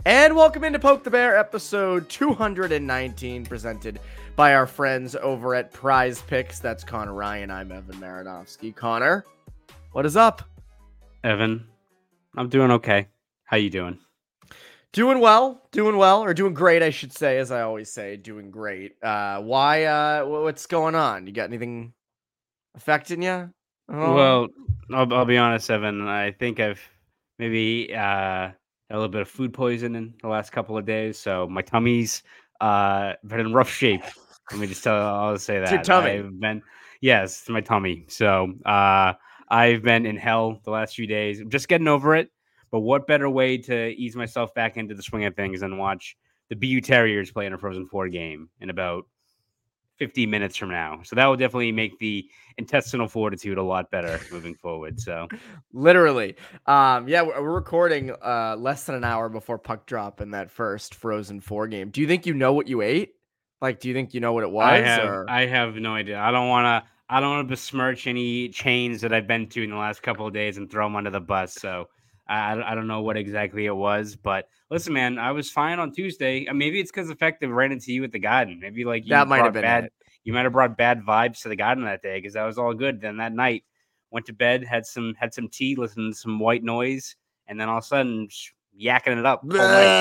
And welcome into Poke the Bear, episode 219, presented by our friends over at Prize Picks. That's Connor Ryan. I'm Evan Marinovsky. Connor, what is up? Evan, I'm doing okay. How you doing? Doing well, or doing great, I should say, as I always say, doing great. What's going on? You got anything affecting you? Oh, Well, I'll be honest, Evan. I think I've maybe had a little bit of food poisoning the last couple of days, so my tummy's been in rough shape. Let me just I'll say it's your that tummy. yes, it's my tummy. So I've been in hell the last few days. I'm just getting over it. But what better way to ease myself back into the swing of things than watch the BU Terriers play in a Frozen Four game in about 15 minutes from now. So that will definitely make the intestinal fortitude a lot better moving forward. So Literally. Yeah, we're recording less than an hour before puck drop in that first Frozen 4 game. Do you think you know what you ate? Like, do you think you know what it I was? have Or I have no idea. I don't want to besmirch any chains that I've been to in the last couple of days and throw them under the bus. So I don't know what exactly it was, but listen, man, I was fine on Tuesday. Maybe it's because the fact that I ran into you at the garden. Maybe like that might have been it. you might have brought bad vibes to the garden that day because that was all good. Then that night, went to bed, had some tea, listened to some white noise, and then all of a sudden yakking it up all night.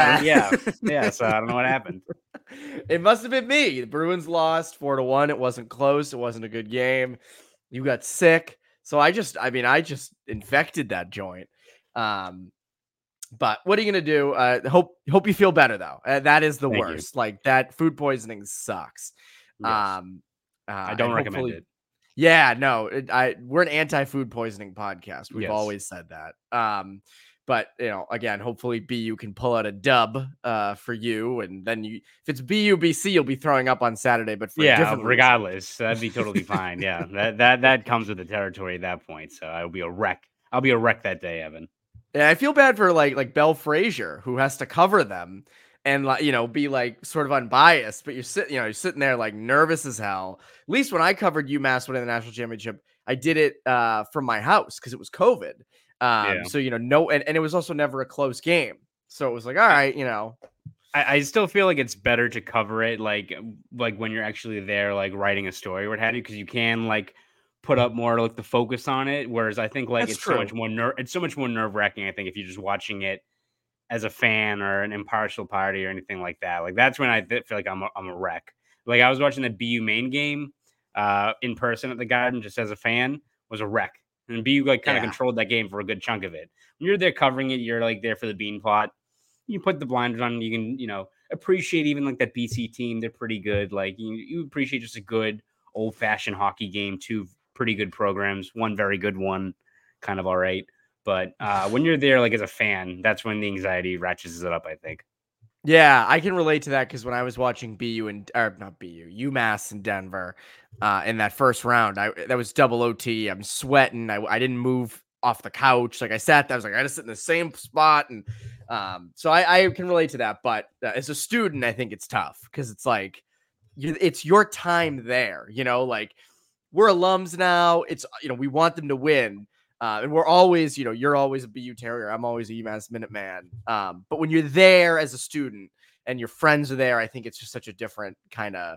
Yeah. So I don't know what happened. It must have been me. The Bruins lost 4-1. It wasn't close. It wasn't a good game. You got sick. So I just infected that joint. Um, But what are you gonna do? Hope you feel better though. That is the Thank you. worst. Like that food poisoning sucks. Yes. Um, I and don't recommend hopefully, it. yeah, no, we're an anti-food poisoning podcast. We've Yes. always said that. But again, hopefully BU can pull out a dub for you, and then if it's BUBC, you'll be throwing up on Saturday, but for a Yeah, different reason. regardless, that'd be totally fine. Yeah, that comes with the territory at that point. So I'll be a wreck. I'll be a wreck that day, Evan. And I feel bad for like Belle Frazier who has to cover them and like be like sort of unbiased, but you're sitting there like nervous as hell. At least when I covered UMass winning the national championship, I did it from my house because it was COVID. Yeah. So no, and it was also never a close game. So it was like, all I, right, I still feel like it's better to cover it like when you're actually there, like writing a story or what have you, because you can like put up more like the focus on it. Whereas I think like that's true. it's so much more nerve wracking. I think if you're just watching it as a fan or an impartial party or anything like that. Like that's when feel like I'm a wreck. Like I was watching the BU main game in person at the Garden just as a fan, was a wreck. And BU like kind of Yeah. controlled that game for a good chunk of it. When you're there covering it, you're like there for the bean plot. You put the blinders on, you can, appreciate even like that BC team. They're pretty good. Like you appreciate just a good old fashioned hockey game, two pretty good programs, one very good one, kind of all right. But when you're there, like as a fan, that's when the anxiety ratchets it up, I think. Yeah, I can relate to that because when I was watching BU and or not BU, UMass in Denver, in that first round, that was double OT. I'm sweating. I didn't move off the couch. Like I sat there, I was like, I just sit in the same spot, and so I can relate to that. But as a student, I think it's tough because it's like it's your time there. Like we're alums now. It's we want them to win. And we're always, you're always a BU Terrier. I'm always a UMass Minuteman. But when you're there as a student and your friends are there, I think it's just such a different kind of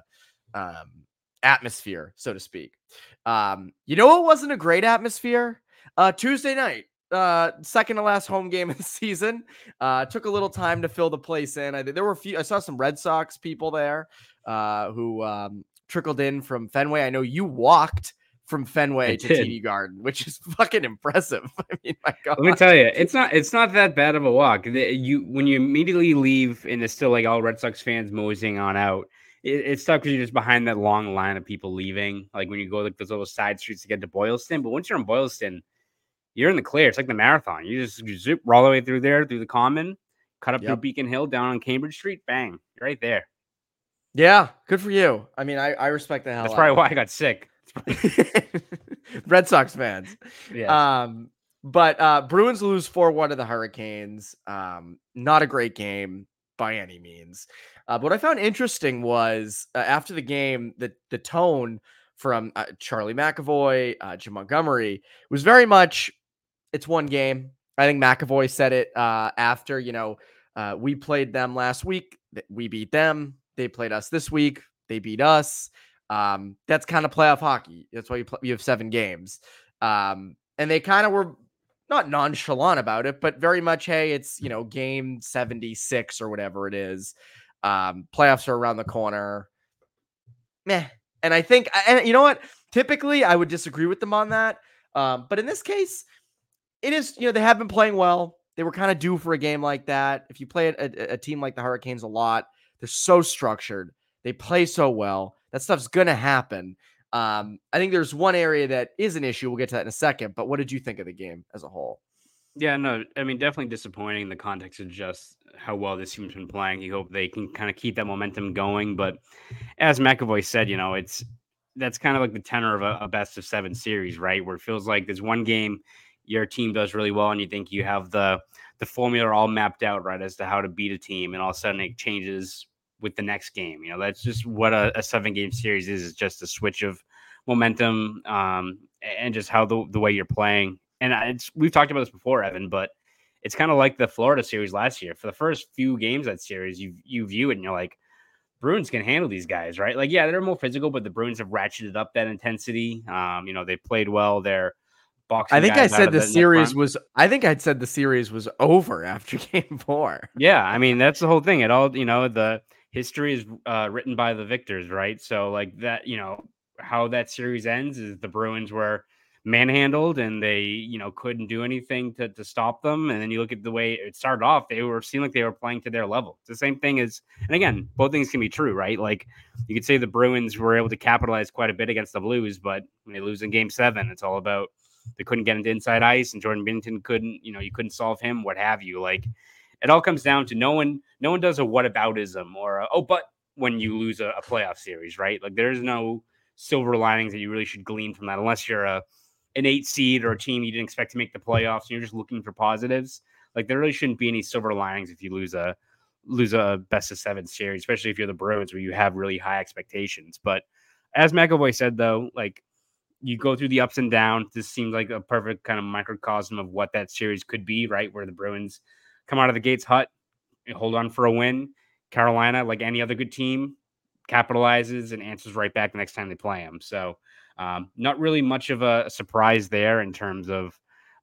atmosphere, so to speak. What wasn't a great atmosphere? Tuesday night, second to last home game of the season. Took a little time to fill the place in. There were a few. I saw some Red Sox people there who trickled in from Fenway. I know you walked from I Fenway to did. TD Garden, which is fucking impressive. I mean, my God. Let me tell you, it's not that bad of a walk. You when you immediately leave and it's still like all Red Sox fans moseying on out. It's tough because you're just behind that long line of people leaving. Like when you go like those little side streets to get to Boylston, but once you're in Boylston, you're in the clear. It's like the marathon. You zip all the way through there, through the Common, cut up through Yep. Beacon Hill, down on Cambridge Street. Bang, you're right there. Yeah, good for you. I mean, I respect the hell That's out probably of why I got sick. Red Sox fans. Yes. But Bruins lose 4-1 to the Hurricanes. Not a great game by any means. But what I found interesting was after the game, the tone from Charlie McAvoy, Jim Montgomery was very much it's one game. I think McAvoy said it after, We played them last week. We beat them. They played us this week. They beat us. That's kind of playoff hockey. That's why you have 7 games. And they kind of were not nonchalant about it, but very much, hey, it's, game 76 or whatever it is. Playoffs are around the corner. Meh. And I think, and you know what? Typically, I would disagree with them on that. But in this case, it is, they have been playing well. They were kind of due for a game like that. If you play a team like the Hurricanes a lot, they're so structured. They play so well. That stuff's going to happen. I think there's one area that is an issue. We'll get to that in a second. But what did you think of the game as a whole? Yeah, no, I mean, definitely disappointing in the context of just how well this team's been playing. You hope they can kind of keep that momentum going. But as McAvoy said, that's kind of like the tenor of a best of 7 series, right? Where it feels like there's one game your team does really well, and you think you have the formula all mapped out, right, as to how to beat a team, and all of a sudden it changes with the next game. That's just what a 7-game series is just a switch of momentum, and just how the way you're playing. And we've talked about this before, Evan, but it's kind of like the Florida series last year. For the first few games of that series, you view it and you're like, Bruins can handle these guys, right? Like, yeah, they're more physical, but the Bruins have ratcheted up that intensity. They played well. They're boxing. I think I said I think I'd said the series was over after game 4. Yeah, I mean, that's the whole thing. It all, the history is written by the victors, right? So like that, how that series ends is the Bruins were manhandled and they, couldn't do anything to stop them. And then you look at the way it started off, they seemed like they were playing to their level. It's the same thing as, and again, both things can be true, right? Like you could say the Bruins were able to capitalize quite a bit against the Blues, but when they lose in game 7, it's all about they couldn't get into inside ice and Jordan Binnington couldn't, you couldn't solve him, what have you. Like it all comes down to no one does a whataboutism or but when you lose a playoff series, right? Like there's no silver linings that you really should glean from that unless you're an 8 seed or a team you didn't expect to make the playoffs and you're just looking for positives. Like there really shouldn't be any silver linings if you lose a best of 7 series, especially if you're the Bruins where you have really high expectations. But as McAvoy said, though, like you go through the ups and downs. This seems like a perfect kind of microcosm of what that series could be, right? Where the Bruins come out of the gates hot, hold on for a win. Carolina, like any other good team, capitalizes and answers right back the next time they play them. So not really much of a surprise there in terms of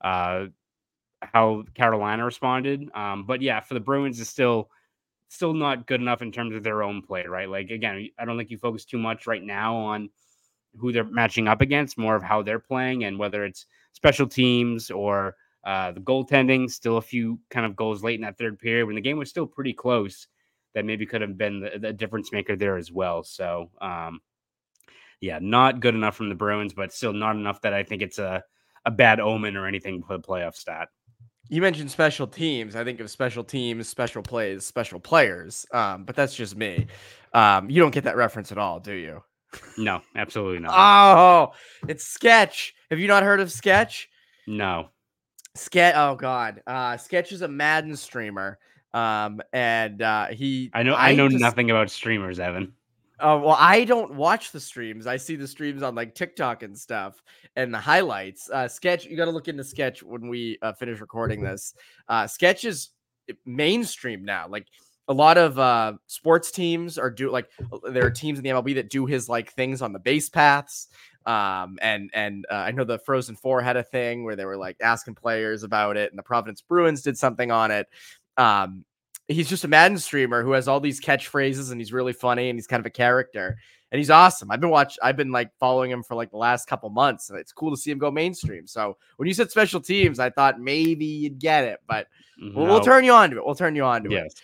how Carolina responded. But yeah, for the Bruins, it's still not good enough in terms of their own play, right? Like, again, I don't think you focus too much right now on who they're matching up against, more of how they're playing and whether it's special teams or the goaltending. Still a few kind of goals late in that third period when the game was still pretty close that maybe could have been the difference maker there as well. So, yeah, not good enough from the Bruins, but still not enough that I think it's a bad omen or anything for the playoff stat. You mentioned special teams. I think of special teams, special plays, special players. But that's just me. You don't get that reference at all, do you? No, absolutely not. Oh, it's Sketch. Have you not heard of Sketch? No. Sketch. Oh God. Sketch is a Madden streamer. And he. I know nothing about streamers, Evan. Well, I don't watch the streams. I see the streams on like TikTok and stuff and the highlights. Sketch, you got to look into Sketch when we finish recording this. Sketch is mainstream now. Like a lot of sports teams are there are teams in the MLB that do his like things on the base paths. And I know the Frozen Four had a thing where they were like asking players about it, and the Providence Bruins did something on it. He's just a Madden streamer who has all these catchphrases and he's really funny and he's kind of a character and he's awesome. I've been like following him for like the last couple months and it's cool to see him go mainstream. So when you said special teams, I thought maybe you'd get it, but we'll turn you on to it. We'll turn you on to it.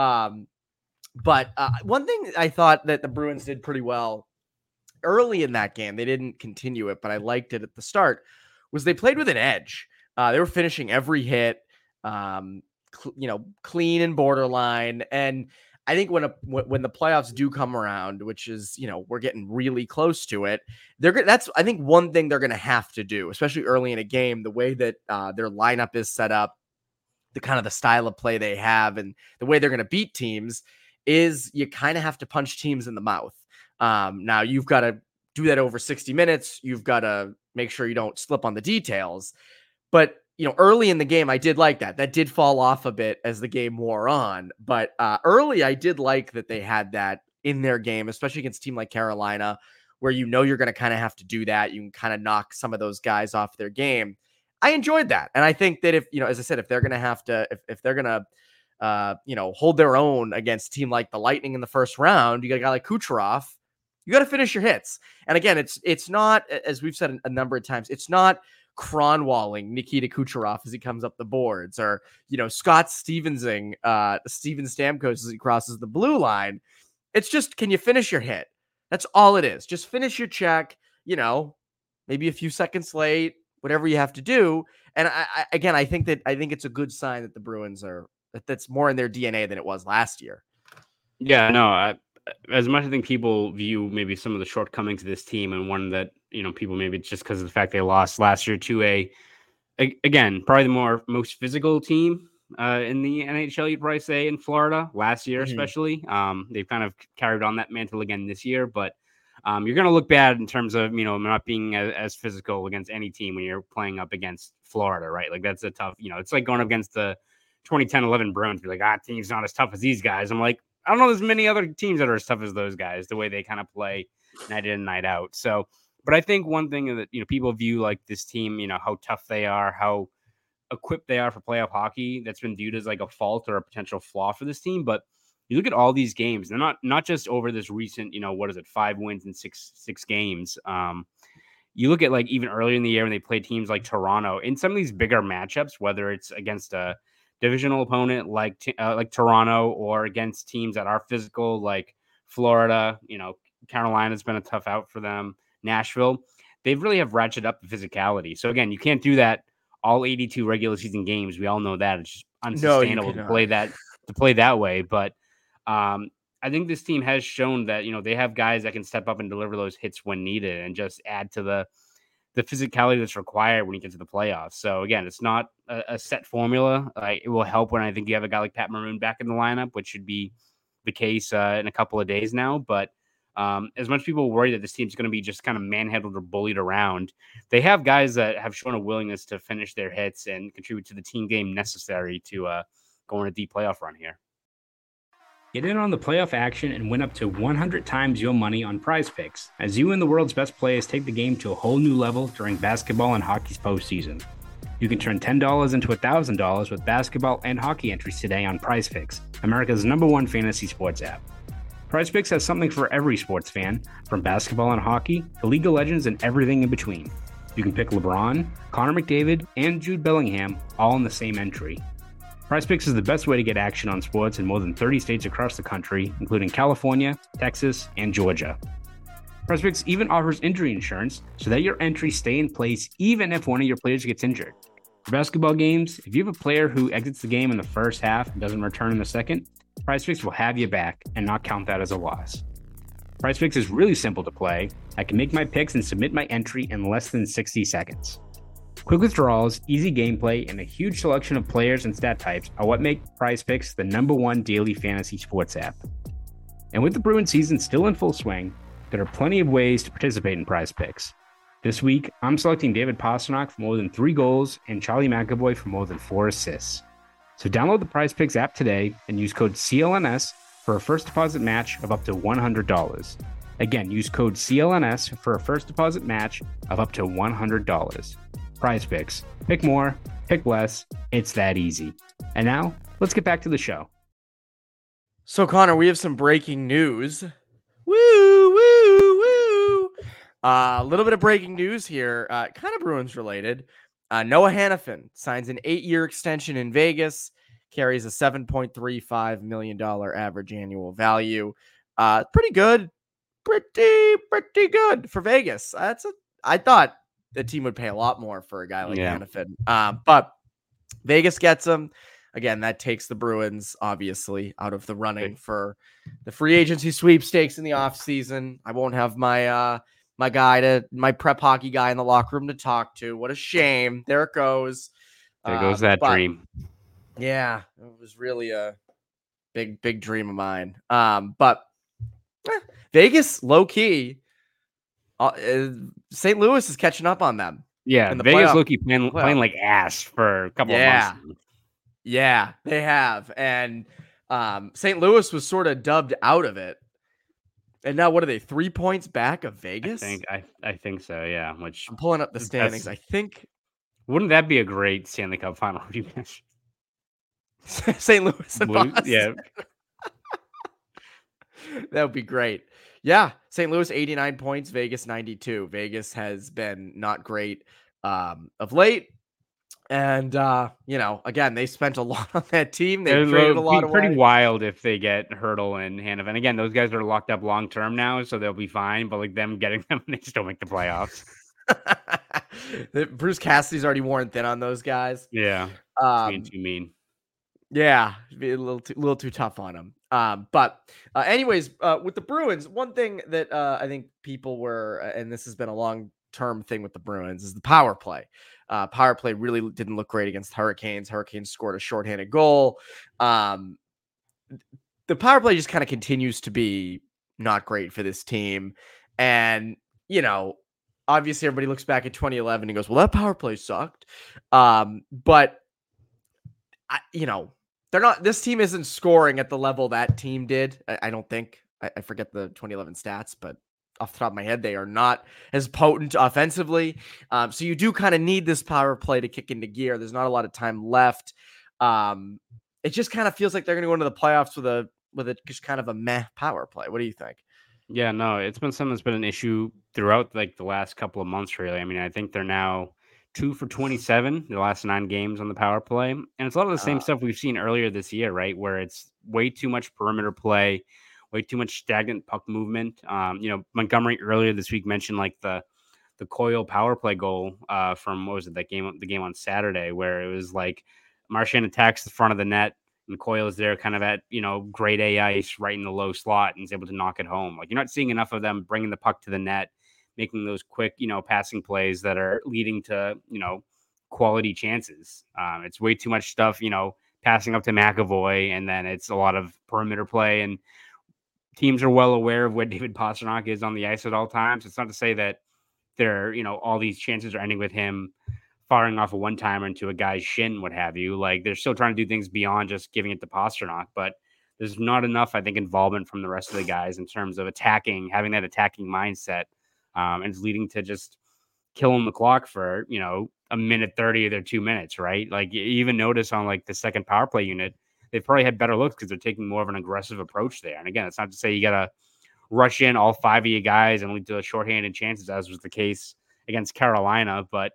But one thing I thought that the Bruins did pretty well early in that game, they didn't continue it, but I liked it at the start, was they played with an edge. They were finishing every hit. Clean and borderline. And I think when the playoffs do come around, which is, we're getting really close to it, that's, I think, one thing they're going to have to do, especially early in a game, the way that their lineup is set up, the kind of the style of play they have and the way they're going to beat teams is you kind of have to punch teams in the mouth. Now you've got to do that over 60 minutes. You've got to make sure you don't slip on the details, but early in the game, I did like that. That did fall off a bit as the game wore on. But early, I did like that they had that in their game, especially against a team like Carolina, where you're going to kind of have to do that. You can kind of knock some of those guys off their game. I enjoyed that. And I think that if, as I said, if they're going to have to, if they're going to, hold their own against a team like the Lightning in the first round, you got a guy like Kucherov, you got to finish your hits. And again, it's not, as we've said a number of times, it's not Cronwalling Nikita Kucherov as he comes up the boards, or Scott Steven Stamkos as he crosses the blue line. It's just, can you finish your hit? That's all it is. Just finish your check. Maybe a few seconds late, whatever you have to do. And I think it's a good sign that the Bruins that's more in their DNA than it was last year. Yeah, no. As much as I think people view maybe some of the shortcomings of this team, and one that people maybe just because of the fact they lost last year to again probably the most physical team in the NHL, you'd probably say, in Florida last year, especially. They've kind of carried on that mantle again this year, but you're going to look bad in terms of not being as physical against any team when you're playing up against Florida, right? Like that's a tough. It's like going up against the 2010-11 Bruins. Be like, team's not as tough as these guys. I'm like, I don't know. There's many other teams that are as tough as those guys. The way they kind of play night in and night out. So, but I think one thing that people view like this team, how tough they are, how equipped they are for playoff hockey, that's been viewed as like a fault or a potential flaw for this team. But you look at all these games, they're not just over this recent, 5 wins in six games. You look at like even earlier in the year when they played teams like Toronto in some of these bigger matchups, whether it's against a divisional opponent like Toronto or against teams that are physical like Florida, Carolina's been a tough out for them. Nashville, they really have ratcheted up the physicality. So again, you can't do that all 82 regular season games. We all know that it's just unsustainable to play that way. But I think this team has shown that they have guys that can step up and deliver those hits when needed and just add to the physicality that's required when you get to the playoffs. So again, it's not a set formula. It will help when I think you have a guy like Pat Maroon back in the lineup, which should be the case in a couple of days now. But as much people worry that this team's going to be just kind of manhandled or bullied around, they have guys that have shown a willingness to finish their hits and contribute to the team game necessary to go on a deep playoff run here. Get in on the playoff action and win up to 100 times your money on Prize Picks, as you and the world's best players take the game to a whole new level during basketball and hockey's postseason. You can turn $10 into $1,000 with basketball and hockey entries today on Prize Picks, America's #1 fantasy sports app. Prize Picks has something for every sports fan, from basketball and hockey to League of Legends and everything in between. You can pick LeBron, Connor McDavid, and Jude Bellingham all in the same entry. PrizePicks is the best way to get action on sports in more than 30 states across the country, including California, Texas, and Georgia. PrizePicks even offers injury insurance so that your entries stay in place even if one of your players gets injured. For basketball games, if you have a player who exits the game in the first half and doesn't return in the second, PrizePicks will have you back and not count that as a loss. PrizePicks is really simple to play. I can make my picks and submit my entry in less than 60 seconds. Quick withdrawals, easy gameplay, and a huge selection of players and stat types are what make PrizePicks the #1 daily fantasy sports app. And with the Bruins season still in full swing, there are plenty of ways to participate in PrizePicks. This week, I'm selecting David Pastrnak for more than 3 goals and Charlie McAvoy for more than 4 assists. So download the PrizePicks app today and use code CLNS for a first deposit match of up to $100. Again, use code CLNS for a first deposit match of up to $100. PrizePicks. Pick more, pick less. It's that easy. And now, let's get back to the show. So, Connor, we have some breaking news. Woo, woo, woo. A little bit of breaking news here, kind of Bruins related. Noah Hanifin signs an 8-year extension in Vegas, carries a $7.35 million average annual value. Pretty good. Pretty good for Vegas. I thought the team would pay a lot more for a guy like Hanifin. But Vegas gets him. Again, that takes the Bruins, obviously, out of the running for the free agency sweepstakes in the offseason. I won't have my my prep hockey guy in the locker room to talk to. What a shame. There it goes. There goes that dream. Yeah, it was really a big dream of mine. But Vegas, low key, St. Louis is catching up on them. Yeah, in the Vegas playoff. low-key playing Playoff. like ass for a couple of months Yeah. now. Yeah, they have. And St. Louis was sort of dubbed out of it. And now what are they? 3 points back of Vegas? I think so, yeah, which I'm pulling up the that's standings. I think wouldn't that be a great Stanley Cup final rematch? St. Louis and Boston. Yeah, That would be great. Yeah, St. Louis 89 points, Vegas 92. Vegas has been not great of late. And again, they spent a lot on that team. They've traded a it'll lot be pretty away. wild if they get Hurdle and Hanifin. And again, those guys are locked up long term now, so they'll be fine. But like them getting them, they just don't make the playoffs. Bruce Cassidy's already worn thin on those guys. Yeah, it's being Um, too mean. yeah, it'd be a little too tough on them. Anyways, with the Bruins, one thing that I think people were, and this has been a long-term thing with the Bruins, is the power play. Power play really didn't look great against Hurricanes. Hurricanes scored a shorthanded goal. The power play just kind of continues to be not great for this team. And, obviously everybody looks back at 2011 and goes, well, that power play sucked. But they're not, this team isn't scoring at the level that team did. I don't think. I forget the 2011 stats, but off the top of my head, they are not as potent offensively. So you do kind of need this power play to kick into gear. There's not a lot of time left. It just kind of feels like they're going to go into the playoffs with a just kind of a meh power play. What do you think? Yeah, no, it's been something that's been an issue throughout like the last couple of months, really. I mean, I think they're now 2 for 27 the last 9 games on the power play. And it's a lot of the same Uh, stuff we've seen earlier this year, right? Where it's way too much perimeter play, way too much stagnant puck movement. Montgomery earlier this week mentioned like the Coyle power play goal from what was it, the game on Saturday, where it was like Marchand attacks the front of the net and Coyle is there kind of at, grade A ice right in the low slot and is able to knock it home. Like you're not seeing enough of them bringing the puck to the net, making those quick, passing plays that are leading to, quality chances. It's way too much stuff, passing up to McAvoy, and then it's a lot of perimeter play. And teams are well aware of where David Pastrnak is on the ice at all times. It's not to say that all these chances are ending with him firing off a one-timer into a guy's shin, what have you. Like they're still trying to do things beyond just giving it to Pastrnak, but there's not enough, I think, involvement from the rest of the guys in terms of having that attacking mindset. And it's leading to just killing the clock for, a minute 30 of their 2 minutes, right? Like you even notice on like the second power play unit, they've probably had better looks because they're taking more of an aggressive approach there. And again, it's not to say you got to rush in all 5 of you guys and lead to shorthanded chances, as was the case against Carolina. But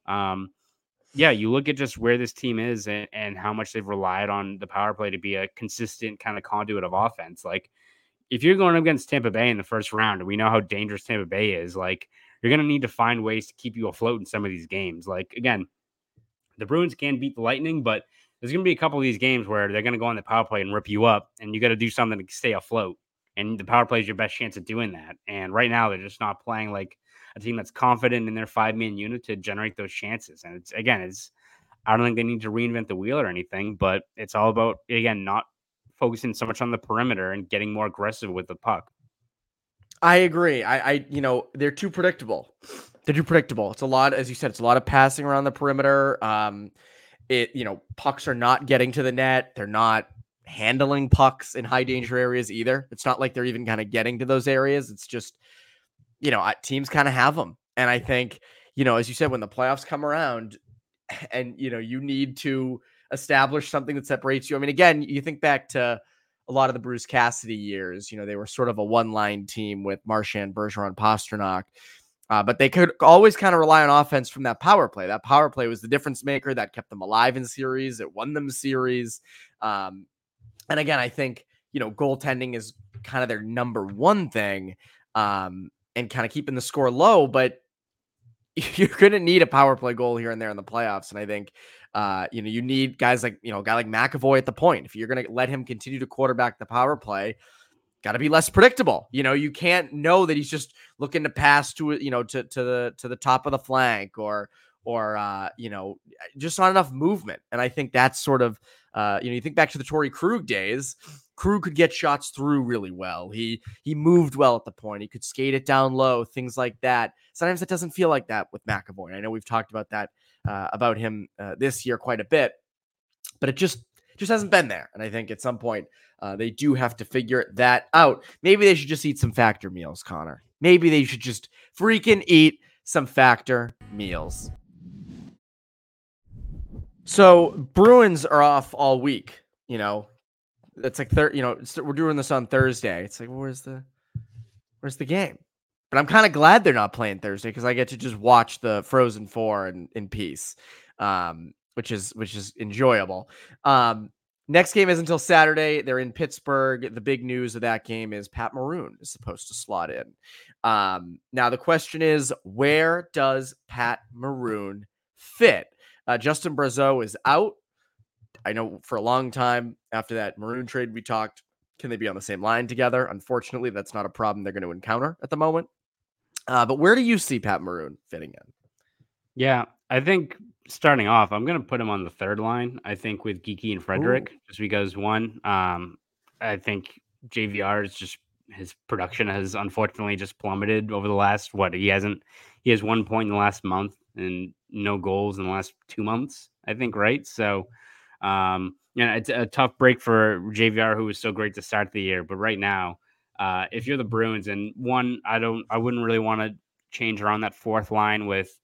you look at just where this team is and how much they've relied on the power play to be a consistent kind of conduit of offense. Like if you're going up against Tampa Bay in the first round, and we know how dangerous Tampa Bay is, like you're going to need to find ways to keep you afloat in some of these games. Like again, the Bruins can beat the Lightning, but there's going to be a couple of these games where they're going to go on the power play and rip you up, and you got to do something to stay afloat. And the power play is your best chance of doing that. And right now, they're just not playing like a team that's confident in their 5-man unit to generate those chances. And I don't think they need to reinvent the wheel or anything, but it's all about, again, not focusing so much on the perimeter and getting more aggressive with the puck. I agree. They're too predictable. They're too predictable. It's a lot, as you said, it's a lot of passing around the perimeter. Pucks are not getting to the net. They're not handling pucks in high danger areas either. It's not like they're even kind of getting to those areas. It's just, teams kind of have them. And I think, as you said, when the playoffs come around and, you need to establish something that separates you. I mean, again, you think back to a lot of the Bruce Cassidy years, they were sort of a one-line team with Marchand, Bergeron, Pastrnak. But they could always kind of rely on offense from that power play. That power play was the difference maker that kept them alive in series. It won them series. And again, I think, goaltending is kind of their number one thing, and kind of keeping the score low, but you're going to need a power play goal here and there in the playoffs. And I think, you need guys like, a guy like McAvoy at the point. If you're going to let him continue to quarterback the power play, got to be less predictable. You can't know that he's just looking to pass to the top of the flank or just not enough movement. And I think that's sort of, you think back to the Torrey Krug days, Krug could get shots through really well. He moved well at the point. He could skate it down low, things like that. Sometimes it doesn't feel like that with McAvoy. I know we've talked about that about him this year quite a bit, but it just hasn't been there. And I think at some point they do have to figure that out. Maybe they should just eat some Factor meals, Connor. Maybe they should just freaking eat some Factor meals. So Bruins are off all week. You know, it's like we're doing this on Thursday. It's like, where's the game? But I'm kind of glad they're not playing Thursday because I get to just watch the Frozen Four in peace, which is enjoyable. Next game is until Saturday. They're in Pittsburgh. The big news of that game is Pat Maroon is supposed to slot in. Now the question is, where does Pat Maroon fit? Justin Brazeau is out. I know for a long time after that Maroon trade we talked, can they be on the same line together? Unfortunately, that's not a problem they're going to encounter at the moment. But where do you see Pat Maroon fitting in? Yeah, I think starting off, I'm going to put him on the third line. I think with Geeky and Frederick, just because one, I think JVR is just his production has unfortunately just plummeted over the last he has 1 point in the last month and no goals in the last 2 months, I think, right? So, it's a tough break for JVR, who was so great to start the year. But right now, if you're the Bruins, and I wouldn't really want to change around that fourth line with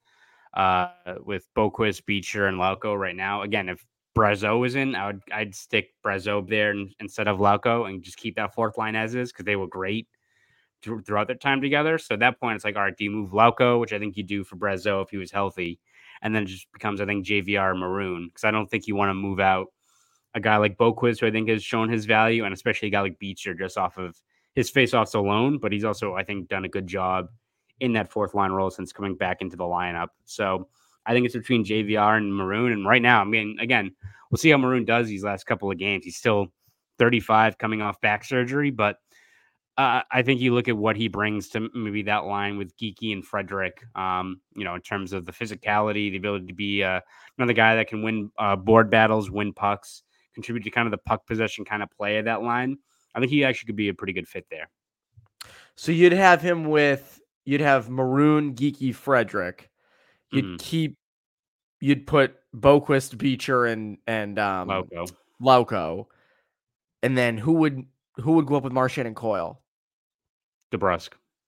Boquist, Beecher, and Lauko right now. Again, if Brazeau was in, I'd stick Brazeau there instead of Lauko and just keep that fourth line as is because they were great throughout their time together. So at that point, it's like, all right, do you move Lauko, which I think you do for Brazeau if he was healthy, and then it just becomes, I think, JVR Maroon, because I don't think you want to move out a guy like Boquist, who I think has shown his value, and especially a guy like Beecher just off of his faceoffs alone. But he's also, I think, done a good job in that fourth line role since coming back into the lineup. So I think it's between JVR and Maroon. And right now, I mean, again, we'll see how Maroon does these last couple of games. He's still 35 coming off back surgery, but I think you look at what he brings to maybe that line with Geeky and Frederick, in terms of the physicality, the ability to be another guy that can win board battles, win pucks, contribute to kind of the puck possession kind of play of that line. I think he actually could be a pretty good fit there. So you'd have Maroon, Geeky, Frederick. You'd put Boquist, Beecher, and Lauko. And then who would go up with Marchand and Coyle? DeBrusk.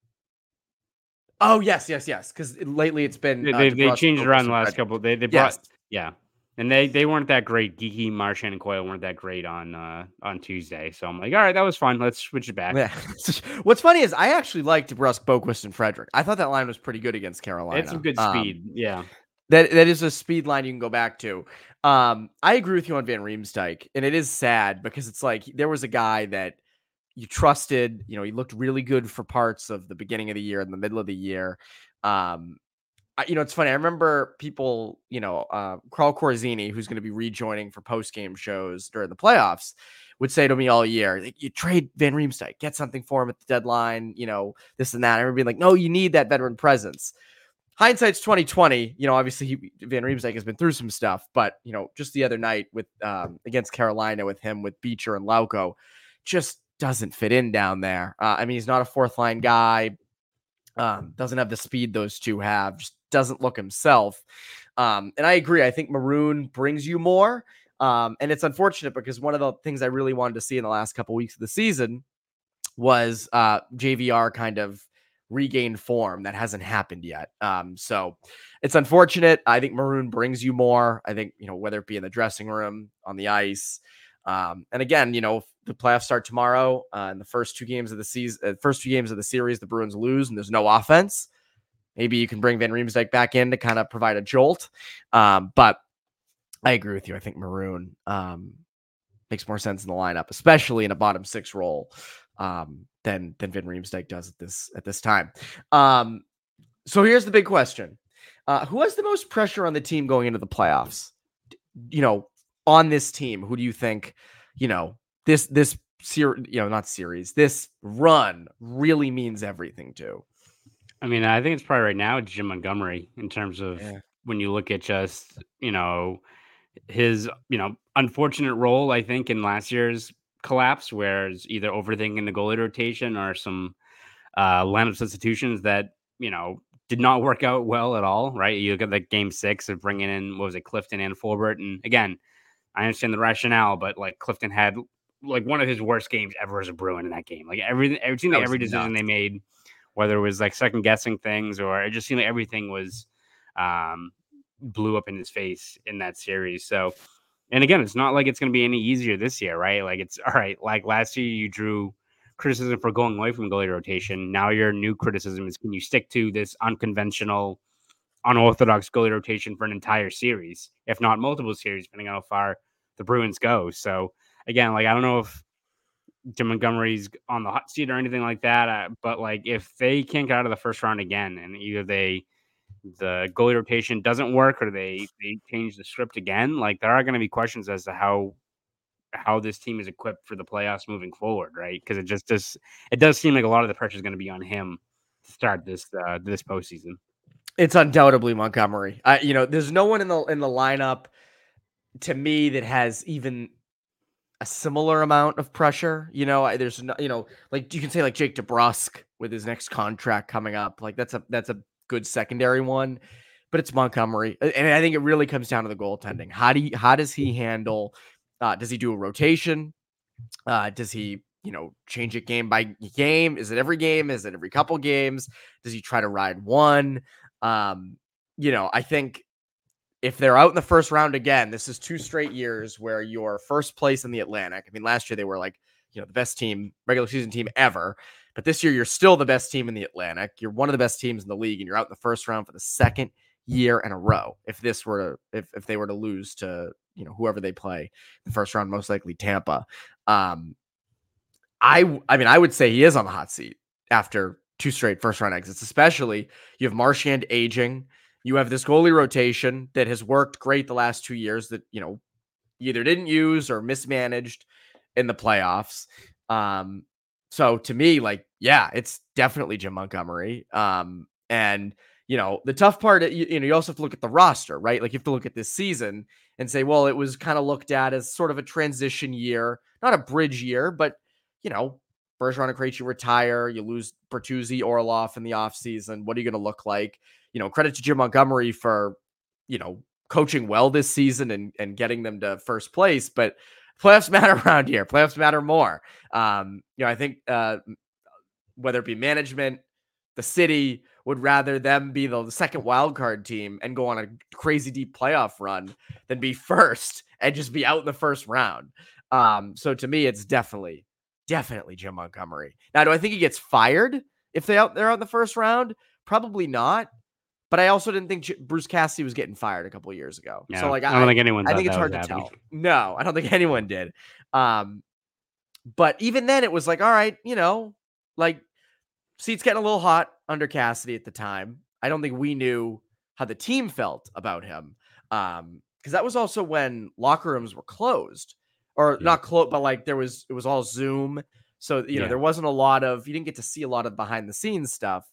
Oh, yes. Because lately it's been they changed around the last couple. They brought yes. Yeah. And they weren't that great. Geeky, Marchand, and Coyle weren't that great on Tuesday. So I'm like, all right, that was fun. Let's switch it back. Yeah. What's funny is I actually liked DeBrusk, Boquist, and Frederick. I thought that line was pretty good against Carolina. It's some good speed. Yeah. That is a speed line you can go back to. I agree with you on Van Riemsdyk, and it is sad because it's like there was a guy that you trusted. He looked really good for parts of the beginning of the year and the middle of the year. It's funny. I remember people, Carl Corzini, who's going to be rejoining for post-game shows during the playoffs, would say to me all year, like, you trade Van Riemsdyk, get something for him at the deadline, this and that. I remember being like, no, you need that veteran presence. Hindsight's 2020. Obviously Van Riemsdyk has been through some stuff, but just the other night with against Carolina with him, with Beecher and Lauko, just doesn't fit in down there. He's not a fourth line guy. Doesn't have the speed those two have. Just doesn't look himself. And I agree. I think Maroon brings you more. And it's unfortunate because one of the things I really wanted to see in the last couple weeks of the season was JVR kind of regain form. That hasn't happened yet. So it's unfortunate. I think Maroon brings you more. I think, whether it be in the dressing room, on the ice. And again, if the playoffs start tomorrow, and the first two games of the series, the Bruins lose and there's no offense, maybe you can bring Van Riemsdyk back in to kind of provide a jolt. But I agree with you. I think Maroon makes more sense in the lineup, especially in a bottom six role, than Van Riemsdyk does at this time. So here's the big question. Who has the most pressure on the team going into the playoffs? On this team, who do you think, this run really means everything to? I mean, I think it's probably right now Jim Montgomery in terms of when you look at just, his, unfortunate role, I think, in last year's collapse, where it's either overthinking the goalie rotation or some lineup substitutions that did not work out well at all. Right? You look at like Game 6 of bringing in what was it, Clifton and Fulbert, and again, I understand the rationale, but like Clifton had like one of his worst games ever as a Bruin in that game. Like That was every decision nuts. they made, whether it was like second guessing things or it just seemed like everything was um, blew up in his face in that series. So, and again, it's not like it's going to be any easier this year, right? Like it's all right. Like last year, you drew criticism for going away from goalie rotation. Now your new criticism is, can you stick to this unconventional, unorthodox goalie rotation for an entire series, if not multiple series, depending on how far the Bruins go. So again, like I don't know if Jim Montgomery's on the hot seat or anything like that, but like if they can't get out of the first round again, and either the goalie rotation doesn't work or they change the script again, like there are going to be questions as to how this team is equipped for the playoffs moving forward, right? Because it does seem like a lot of the pressure is going to be on him to start this postseason. It's undoubtedly Montgomery. There's no one in the lineup to me that has even a similar amount of pressure. There's no, like you can say like Jake DeBrusk with his next contract coming up. Like that's a good secondary one, but it's Montgomery, and I think it really comes down to the goaltending. How does he handle? Does he do a rotation? Does he change it game by game? Is it every game? Is it every couple games? Does he try to ride one? I think if they're out in the first round again, this is 2 straight years where you're first place in the Atlantic. I mean, last year they were like, the best team, regular season team ever. But this year you're still the best team in the Atlantic. You're one of the best teams in the league, and you're out in the first round for the second year in a row. If they were to lose to, whoever they play the first round, most likely Tampa. I mean, I would say he is on the hot seat after 2 straight first round exits, especially you have Marchand aging. You have this goalie rotation that has worked great the last 2 years that, either didn't use or mismanaged in the playoffs. So to me, like, yeah, it's definitely Jim Montgomery. And the tough part, you also have to look at the roster, right? Like you have to look at this season and say, well, it was kind of looked at as sort of a transition year, not a bridge year, but Bergeron and Krejci retire. You lose Bertuzzi, Orlov in the offseason. What are you going to look like? Credit to Jim Montgomery for, coaching well this season and getting them to first place. But playoffs matter around here. Playoffs matter more. I think whether it be management, the city would rather them be the second wild card team and go on a crazy deep playoff run than be first and just be out in the first round. So to me, it's definitely Jim Montgomery. Now, do I think he gets fired if they're out in the first round? Probably not. But I also didn't think Bruce Cassidy was getting fired a couple of years ago. Yeah, So like, I don't think anyone. I think it's hard to tell. No, I don't think anyone did. But even then, it was like, all right, like seats getting a little hot under Cassidy at the time. I don't think we knew how the team felt about him. Because that was also when locker rooms were closed. Or not close, but like it was all Zoom. So, there wasn't a lot of, you didn't get to see a lot of behind the scenes stuff.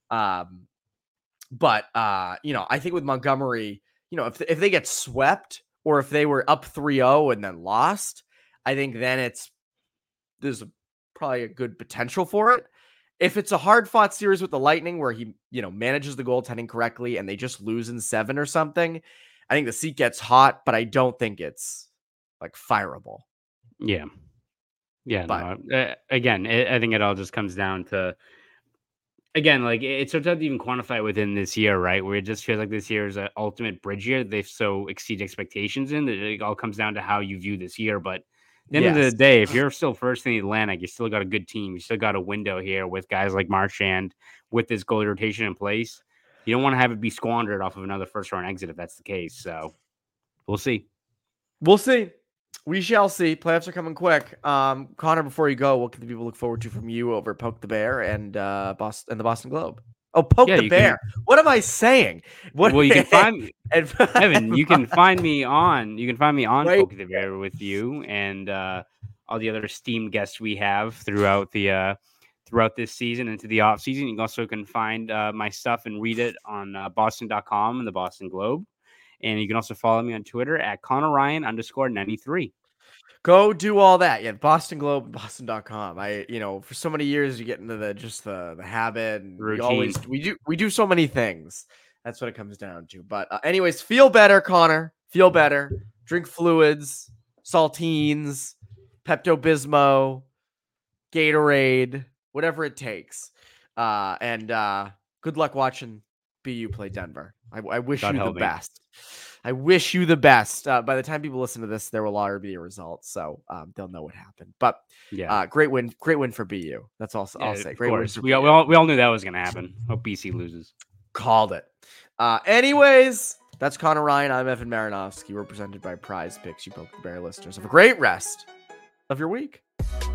But I think with Montgomery, if they get swept or if they were up 3-0 and then lost, I think then there's probably a good potential for it. If it's a hard fought series with the Lightning where he, manages the goaltending correctly and they just lose in 7 or something, I think the seat gets hot, but I don't think it's like fireable. Yeah. But again, I think it all just comes down to, again, like it's so tough to even quantify within this year, right? Where it just feels like this year is an ultimate bridge year. They've so exceed expectations in that it all comes down to how you view this year. But at the end of the day, if you're still first in the Atlantic, you still got a good team. You still got a window here with guys like Marchand with this goalie rotation in place. You don't want to have it be squandered off of another first round exit if that's the case. So we'll see. We shall see. Playoffs are coming quick. Connor, before you go, what can the people look forward to from you over Poke the Bear and the Boston Globe? Oh, Poke the Bear. What am I saying? Well, you can find me, Evan. You can find me on Poke the Bear with you and all the other esteemed guests we have throughout this season into the off season. You also can find my stuff and read it on Boston.com and the Boston Globe. And you can also follow me on Twitter at ConnorRyan_93. Go do all that. Yeah, Boston Globe, Boston.com. For so many years you get into the habit, and Routine. we do so many things. That's what it comes down to. But anyways, feel better, Connor. Feel better. Drink fluids, saltines, Pepto-Bismol, Gatorade, whatever it takes. And good luck watching BU play Denver. I wish God you the help me. best. I wish you the best. By the time people listen to this, there will already be a result, so they'll know what happened. But Yeah, great win for BU. That's all I'll say. of Great win course. for We BU. all knew that was gonna happen. Hope BC loses. Called it. Anyways, that's Connor Ryan. I'm Evan Marinofsky. We're presented by Prize Picks. You Poke the Bear listeners. Have a great rest of your week.